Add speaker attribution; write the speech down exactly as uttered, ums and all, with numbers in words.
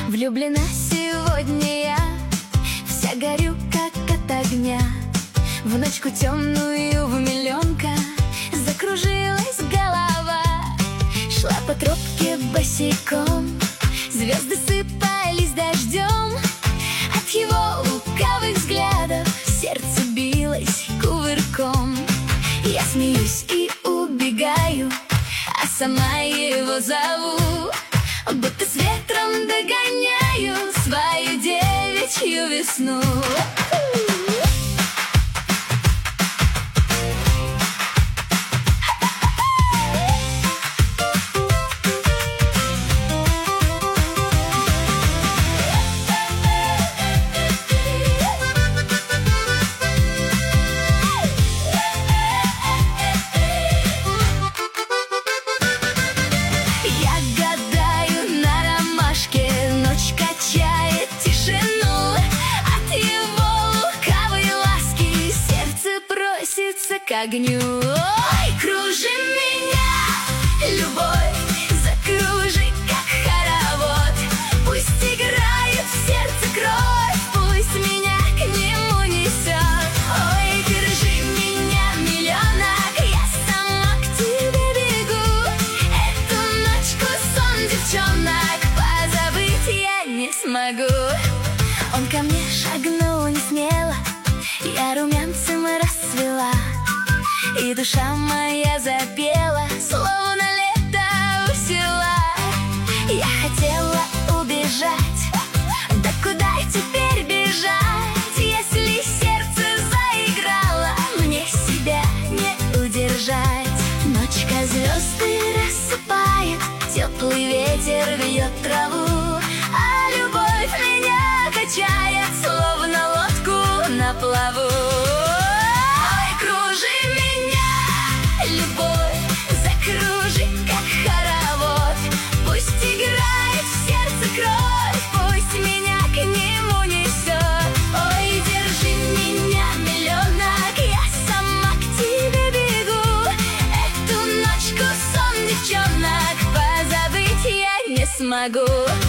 Speaker 1: Влюблена сегодня я, вся горю, как от огня. В ночку темную в миллионка закружилась голова. Шла по тропке босиком, звезды сыпались дождем. От его лукавых взглядов сердце билось кувырком. Я смеюсь и убегаю, а сама его зову, будто с ветром догоняю свою девичью весну. К огню. Ой, кружи меня, любовь, закружи, как хоровод. Пусть играет в сердце кровь, пусть меня к нему несет. Ой, держи меня, миллионок, я сама к тебе бегу. Эту ночку сон девчонок позабыть я не смогу. Он ко мне шагнул не смело, я румянцем расцвела, и душа моя запела, словно лето у села. Я хотела убежать, да куда теперь бежать, если сердце заиграло, мне себя не удержать. Ночка звезды рассыпает, теплый ветер вьет траву, а любовь меня качает, словно лодку на плаву. Смогу.